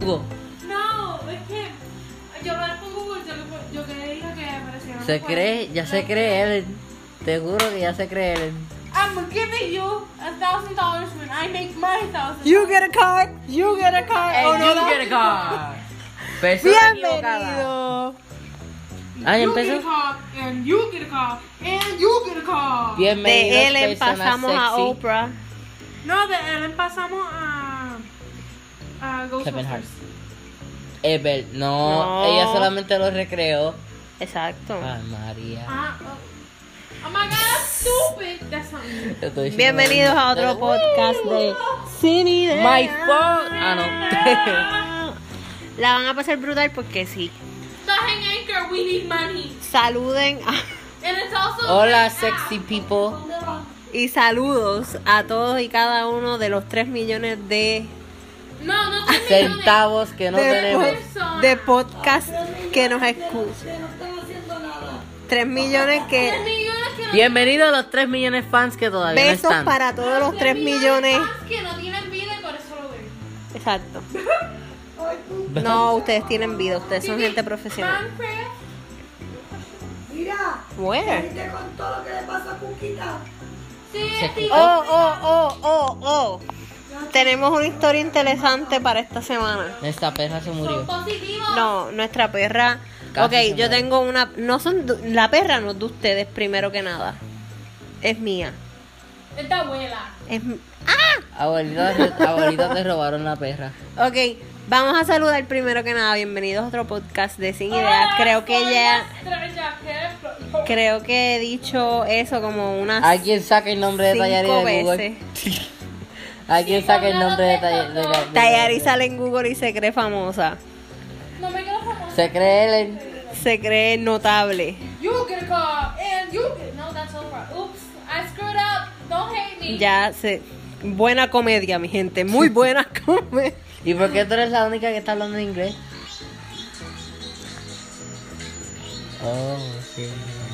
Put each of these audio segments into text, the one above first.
Google. No, es que yo lo con Google, yo creía que aparecía. Ya se cree Ellen. Te juro que ya se cree Ellen. I'm giving you $1,000 when I make my $1,000. You get a card. You get a card. And Oh, no, you no. get a car. Persona equivocada. Bienvenido. Ah, ¿ya You get a empezó? car, and you get a car, and you get a car. Bienvenidos, De Ellen personas pasamos a sexy. Oprah. No, de Ellen pasamos a Kevin Ghostbusters. Hart. Ever, no, No. ella solamente lo recreó. Exacto. Ay, María. Oh my god, stupid. That's not you. Te estoy diciendo Bienvenidos a otro de- podcast de Sin Idea. My phone. Ah, no. La van a pasar brutal porque sí. Estás en Anchor, we need money. Saluden And it's also Hola, right now. sexy people. y saludos a todos y cada uno de los 3 millones de No, no te Centavos que no de, tenemos. de podcast que nos escuchan. 3 millones que... Bienvenidos a los 3 millones de fans que todavía no Besos están. para todos los 3 millones. que no tienen vida y por eso lo ven. Exacto. No, ustedes tienen vida, ustedes son gente profesional. Minecraft. Mira, Where? ¿te contó lo que le pasó a Cuquita? Sí, Se sí. Oh. Tenemos una historia interesante para esta semana. Esta perra se murió. Son positivos. No, nuestra perra. Casi se Ok, yo muere. tengo una. No son. La perra no es de ustedes, primero que nada. Es mía. Es de abuela. Es. Abuelita te robaron la perra. Ok, vamos a saludar primero que nada. Bienvenidos a otro podcast de Sin Ideas. Creo que he dicho eso como unas ¿Alguien saca el nombre de 5 Tayari de Google? veces. ¿Alguien saca el nombre de Tayari? Tayari sale en Google y se cree famosa. No me quedo famosa. Se cree Ellen. Se cree notable. You get a car and you get. No, that's Oprah. Oops, I screwed up. Don't hate me. Ya se. Buena comedia, mi gente. Muy buena comedia. ¿Y por qué tú eres la única que está hablando inglés? Oh, sí.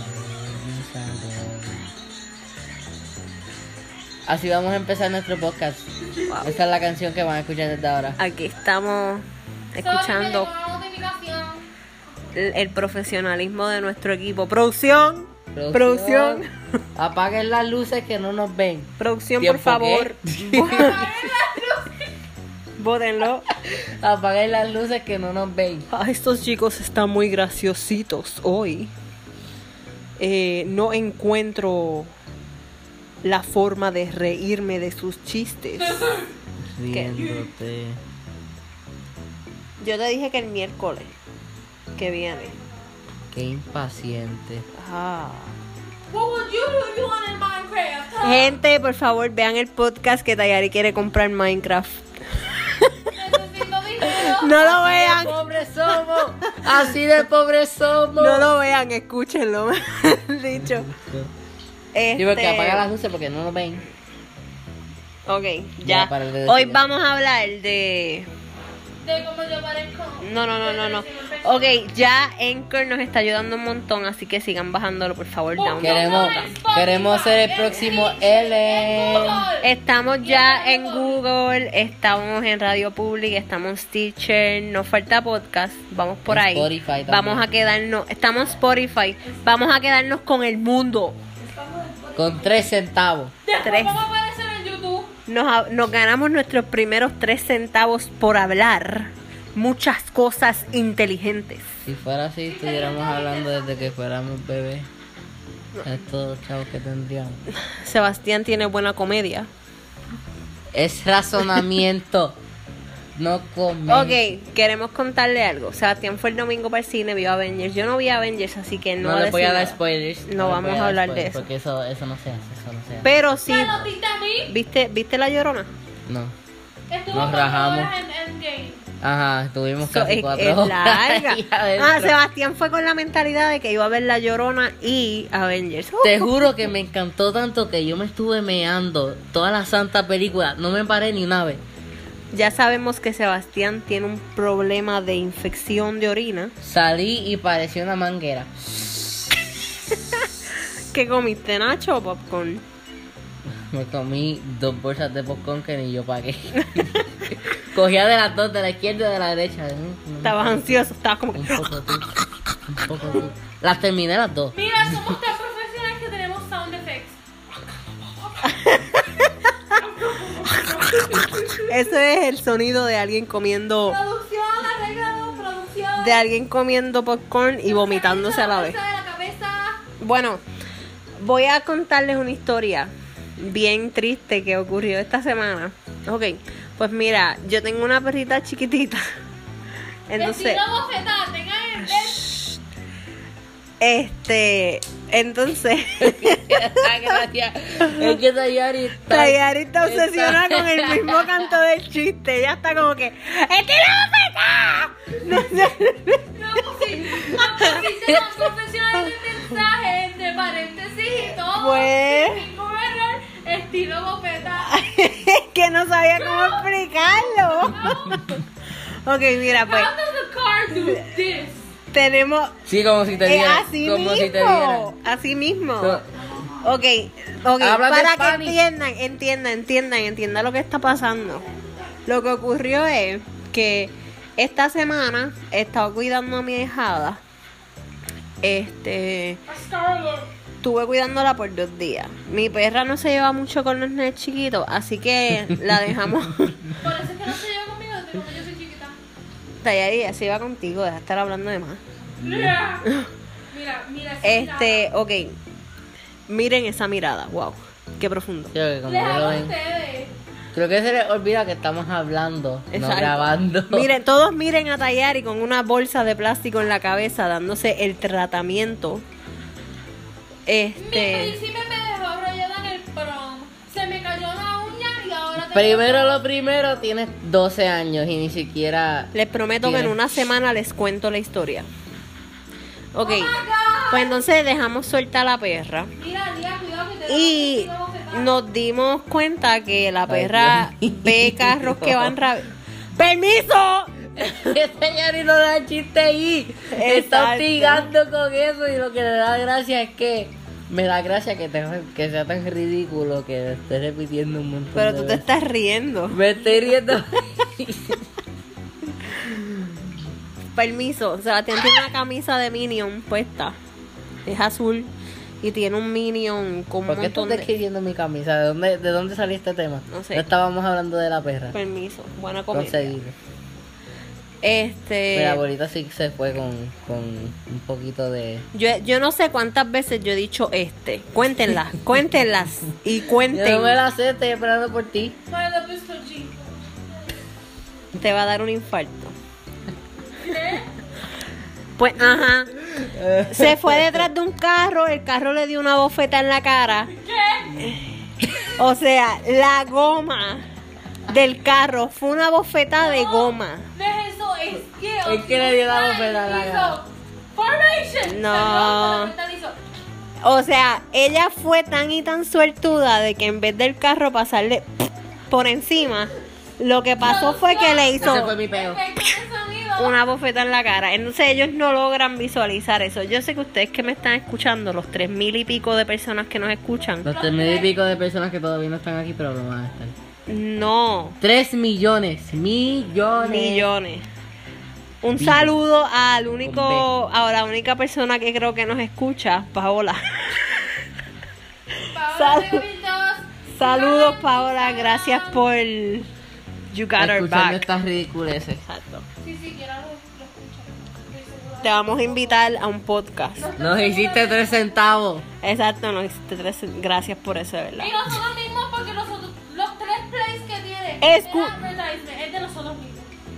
Así vamos a empezar nuestro podcast. Esta es la canción que van a escuchar desde ahora. Aquí estamos escuchando Sorry, me llegó una notificación. el profesionalismo de nuestro equipo. Producción. Producción. Apaguen las luces que no nos ven. Producción, por ¿Tiempo favor. qué? Bótenlo. Apaguen las luces que no nos ven. Ah, estos chicos están muy graciositos hoy. No encuentro la forma de reírme de sus chistes. Riéndote. Yo te dije que el miércoles que viene. Qué impaciente. Ah. What would you do if you wanted Minecraft? Huh? Gente, por favor, vean el podcast que Tayari quiere comprar Minecraft. Necesito dinero. No lo vean. ¡Pobres somos! ¡Así de pobres somos! No lo vean, escúchenlo. Dicho. Sí, porque apaga las luces porque no nos ven. Ok, Ya, ya. para de Hoy decir vamos a hablar de... De cómo yo parezco. No. Ok, ya Anchor nos está ayudando un montón, así que sigan bajándolo, por favor. Down. Queremos ser el próximo Ellen. Estamos ya en Google, estamos en Radio Public, estamos en Stitcher, nos falta podcast, vamos por En ahí. Spotify también. Vamos a quedarnos, estamos en Spotify, vamos a quedarnos con el mundo. Con 3 centavos. Tres. Vamos a aparecer en YouTube. Nos ganamos nuestros primeros 3 centavos por hablar muchas cosas inteligentes. Si fuera así, estuviéramos hablando desde que fuéramos bebés. Estos chavos que tendríamos. Sebastián tiene buena comedia. Es razonamiento. No comer. Ok, queremos contarle algo. Sebastián fue el domingo para el cine, vio Avengers. Yo no vi Avengers, así que no, No le voy a dar decir nada. spoilers. No le vamos voy a dar hablar de spoilers, eso. Porque eso no se hace. Eso no se hace. Pero sí, ¿Me lo diste a mí? ¿viste La Llorona? No. Estuvo Nos 4 rajamos. horas en Endgame. Ajá, estuvimos So, casi es 4 horas. larga. ahí adentro. Sebastián fue con la mentalidad de que iba a ver La Llorona y Avengers. Te juro que me encantó tanto que yo me estuve meando toda la santa película. No me paré ni una vez. Ya sabemos que Sebastián tiene un problema de infección de orina. Salí y parecía una manguera. ¿Qué comiste, Nacho o popcorn? Me comí 2 bolsas de popcorn que ni yo pagué. Cogía de las dos, de la izquierda y de la derecha. Estabas ansioso, estabas como que... Un poco tú. Un poco tú. Las terminé las dos. Mira, somos tan profesionales que tenemos sound effects. Ese es el sonido de alguien comiendo... Producción, arreglado, producción. De alguien comiendo popcorn y vomitándose a la vez. De la cabeza. Bueno, voy a contarles una historia bien triste que ocurrió esta semana. Ok, pues mira, yo tengo una perrita chiquitita. Entonces, Estilo bofetada, tengan entonces, Gracias. Es que Tayari está... Tayari está obsesionada con el mismo canto del chiste. Ella está como que, ¡estilo bofetada! No pusiste tan profesional el mensaje entre paréntesis y todo. Pues- Sin ningún error, estilo bofetada. Es que no sabía cómo explicarlo. Ok, mira, pues, How does the car do this? tenemos... Sí, como si te diera. así Como mismo, si te diera. así mismo. So- Ok, Habla de para que Spanish. entiendan lo que está pasando. Lo que ocurrió es que esta semana he estado cuidando a mi hijada. Estuve cuidándola por 2 días. Mi perra no se lleva mucho con los nenes chiquitos, así que la dejamos. Por eso es que no se lleva conmigo desde cuando yo soy chiquita. Tayari, se iba contigo, deja de estar hablando de más. Mira, esa mirada. Ok. Miren esa mirada, wow, qué profundo. Creo que como Les que lo hago a ven. ustedes. Creo que se les olvida que estamos hablando, no Exacto. grabando. Miren, todos miren a Tayari con una bolsa de plástico en la cabeza dándose el tratamiento. Mi príncipe me dejó arrollada en el prom. Se me cayó una uña y ahora tengo... Primero lo primero, tienes 12 años y ni siquiera... Les prometo que en Tiene. una semana les cuento la historia. Ok, Oh my God. pues entonces dejamos suelta a la perra. Mira, cuidado que te Y da un bofetada. nos dimos cuenta que la perra Dios mío. ve carros que van rápido. ¡Permiso! Este Yari no da chiste ahí. Exacto. Está hostigando con eso y lo que le da gracia es que... Me da gracia que sea tan ridículo que esté repitiendo un montón Pero de tú te veces. estás riendo. Me estoy riendo. Permiso, Sebastián tiene una camisa de Minion puesta. Es azul y tiene un Minion con un ¿Por qué estás montón de... describiendo mi camisa? ¿De dónde salió este tema? No sé. Estábamos hablando de la perra. Permiso, buena comedia. Conseguido. Mi abuelita sí se fue con un poquito de... Yo no sé cuántas veces yo he dicho cuéntenlas y cuenten. Yo no me la sé, estoy esperando por ti. Para la pistolcita. Te va a dar un infarto. Pues, ajá. Se fue detrás de un carro, el carro le dio una bofeta en la cara. O sea, la goma del carro fue una bofeta de goma. Deja eso, es que... Es que le dio la bofetada a la cara. Formation. No. Se mentalizó. O sea, ella fue tan y tan suertuda de que en vez del carro pasarle por encima, lo que pasó fue que le hizo Ese fue mi peo. Efecto de sonido. una bofeta en la cara. Entonces ellos no logran visualizar eso. Yo sé que ustedes que me están escuchando, los 3,000 y pico de personas que nos escuchan, Los 3,000 y pico de personas que todavía no están aquí, pero lo van a estar. no, 3 millones. millones. Un saludo al único, a la única persona que creo que nos escucha, Paola. Paola, bebitos. Saludos, Paola, gracias por You Got Our Escuchando Back. estas ridiculeces. Exacto. Sí, quiero lo escucho. Estoy segura. Te vamos a invitar a un podcast. Nos hiciste 3 centavos. Exacto, no, gracias por eso, de verdad. Y nosotros mismos, porque los 3 plays que tiene Escu- el advertisement es de nosotros mismos.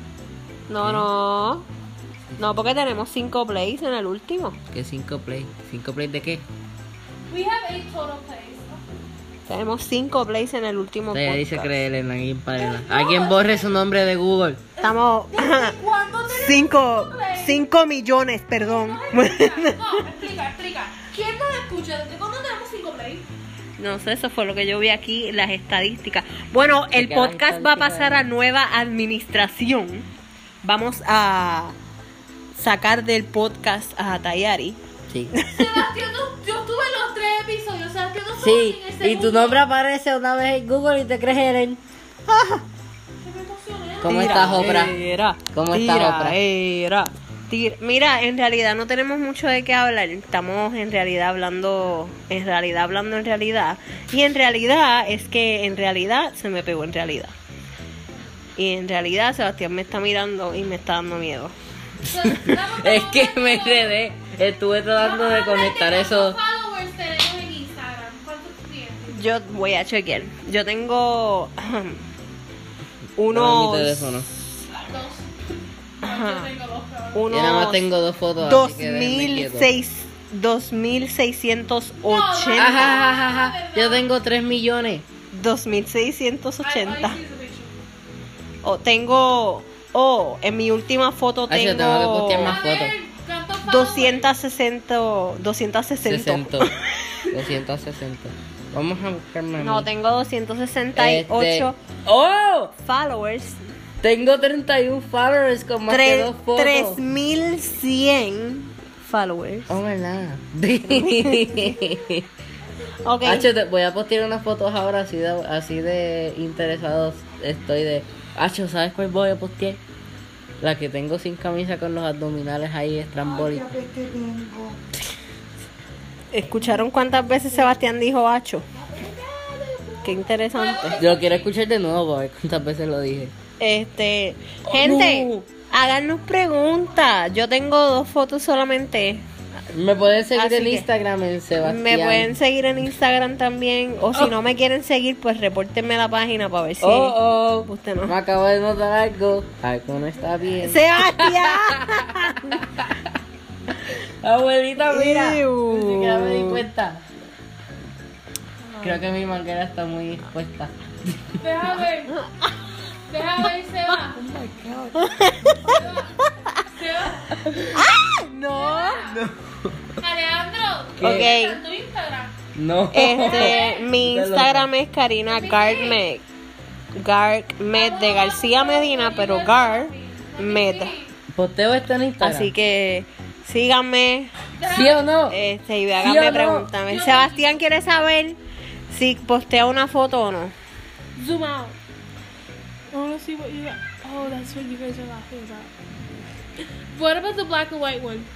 No, porque tenemos 5 plays en el último. ¿Qué 5 play? ¿5 play de qué? We have 8 total plays. Tenemos 5 plays en el último Ella podcast. dice creer en alguien para alguien borre su nombre de Google. Estamos ¿Cuándo tenemos 5 millones, perdón. No, explica. ¿Quién nos escucha? ¿Desde cuándo tenemos 5 plays? No sé, eso fue lo que yo vi aquí, las estadísticas. Bueno, el Porque las podcast va a pasar a estadísticas- nueva administración. Vamos a sacar del podcast a Tayari. Sí. Sebastián, yo estuve en los 3 episodios. Sebastián no estuvo Sí, en el y tu segundo. nombre aparece una vez en Google y te crees Eren. Qué me emocioné. ¿Cómo estás, Oprah? Tiraera, ¿Cómo estás, Oprah? tiraera, Mira, en realidad no tenemos mucho de qué hablar. Estamos en realidad hablando. Y en realidad es que en realidad se me pegó en realidad. Y en realidad Sebastián me está mirando y me está dando miedo. Es que me enredé. Estuve tratando de conectar eso. ¿Cuántos followers tenemos en Instagram? ¿Cuántos tienes? Yo voy a chequear. Yo tengo Dame mi unos teléfono. Dos. Ajá. Yo tengo dos, pero- Yo nada más unos tengo 2 fotos. así que déjenme quieto. 2680. Ajá, ajá, ajá. Yo tengo 3 millones. 2680. Ay, sí, sí, sí. En mi última foto Ay, yo tengo que postear más A ver, fotos. ¿cuántos followers? 260. 260. Vamos a buscarme. No, tengo 268 ¡Oh! followers. Tengo 31 followers con más que 2 fotos. 3100 followers. Oh, ¿verdad? Ok. Hacho, voy a postear unas fotos ahora así de interesados estoy de... Hacho, ¿sabes cuál voy a postear? La que tengo sin camisa con los abdominales ahí estrambólicos. Ay, qué tengo. ¿Escucharon cuántas veces Sebastián dijo hacho? Qué interesante. Yo lo quiero escuchar de nuevo para ver cuántas veces lo dije. Gente, no. háganos preguntas. Yo tengo 2 fotos solamente. Me pueden seguir Así en que Instagram en Sebastián. Me pueden seguir en Instagram también. O si no me quieren seguir, pues repórtenme la página para ver si usted no. Me acabo de notar algo. Algo no está bien. ¡Sebastián! Abuelita, mira. Ew. Ni siquiera me di cuenta. Creo que mi manguera está muy expuesta. Deja ver. Deja ver, Seba. Seba. No. Alejandro. ¿Qué? Ok. ¿Está en tu Instagram? No. Mi Instagram es Karina Garmed. Garmed de García Medina, pero Garmed. Posteo esto en Instagram. Así que síganme. ¿Sí o no? Y ¿Sí háganme o no? pregúntame. Sebastián quiere saber si postea una foto o no. Zoom out. I want to see what you got. Oh, that's what you guys are laughing about. What about the black and white one?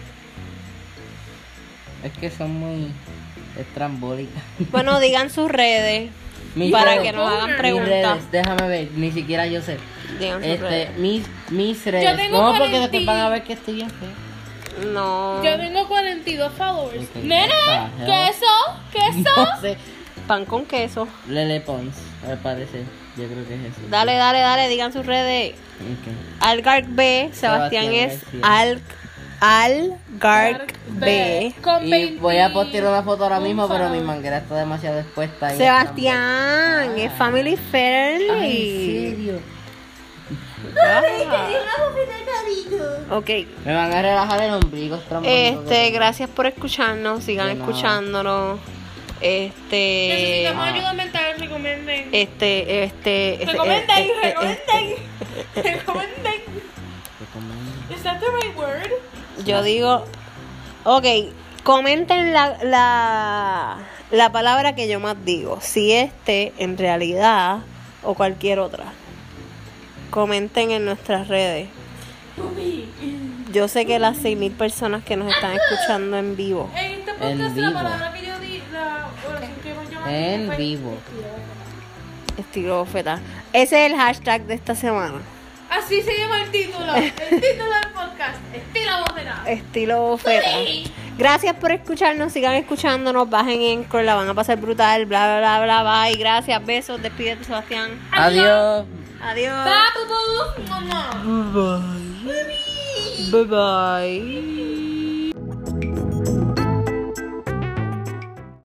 Es que son muy estrambólicas. Bueno, digan sus redes Mis para redes. que nos hagan Mis preguntas. redes, déjame ver, ni siquiera yo sé. Digan sus redes. Mis redes. Yo tengo No, porque 40. después van a ver que estoy bien feo. No. Yo tengo 42 followers. Ok, Nene, what the hell? ¿queso? ¿Queso? No sé. Pan con queso. Lele Pons, me parece. Yo creo que es eso. Dale, digan sus redes. Ok. Algark B, Sebastián Sebastián es García. Algark B. Con Y voy a postear una foto ahora 21 mismo, pero mi followers. manguera está demasiado expuesta. y Sebastián es family está- friendly. Ay, ¿en serio? Ok. Me van a relajar el ombligo estrambólico. Gracias por escucharnos, sigan De nada. escuchándonos. Necesitamos ayuda mental, recomienden. Recomienden. Is that the right word? Yo digo, ok, comenten la palabra que yo más digo, si en realidad o cualquier otra. Comenten en nuestras redes. Yo sé que las 6,000 personas que nos están escuchando en vivo. En este En podcast vivo. la palabra que yo di, la oración que yo En fue vivo. Estilo bofeta. Ese es el hashtag de esta semana. Así se llama el título. El título del podcast. Estilo bofeta. Estilo bofeta. Gracias por escucharnos, sigan escuchándonos, bajen Anchor, la van a pasar brutal, bla bla bla bla, bye. Gracias, besos, despídete Sebastián. Adiós. Adiós. Bye, boo, boo. Mamá. Bye bye.